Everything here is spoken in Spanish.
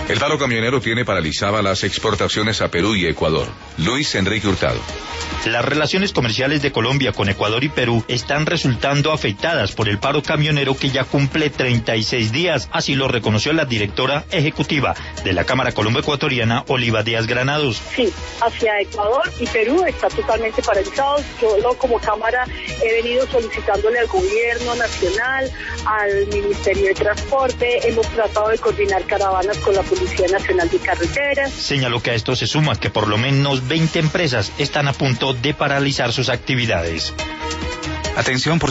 El paro camionero tiene paralizadas las exportaciones a Perú y Ecuador. Luis Enrique Hurtado. Las relaciones comerciales de Colombia con Ecuador y Perú están resultando afectadas por el paro camionero que ya cumple 36 días. Así lo reconoció la directora ejecutiva de la Cámara Colombo-Ecuatoriana, Oliva Díaz Granados. Sí, hacia Ecuador y Perú está totalmente paralizado. Yo como Cámara he venido solicitándole al gobierno nacional, al Ministerio de Transporte, hemos tratado de coordinar caravanas con la Policía Nacional de Carreteras. Señaló que a esto se suma que por lo menos 20 empresas están a punto de paralizar sus actividades. Atención por